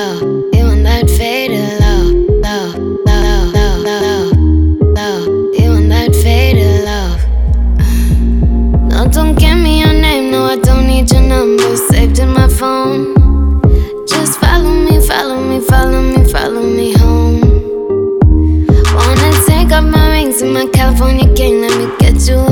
love. You want that faded love, love, love, love, love, love. You want that faded love. No, don't give me your name, no, I don't need your number saved in my phone. Just follow me, follow me, follow me, follow me home. Wanna take off my rings and my California king, let me get you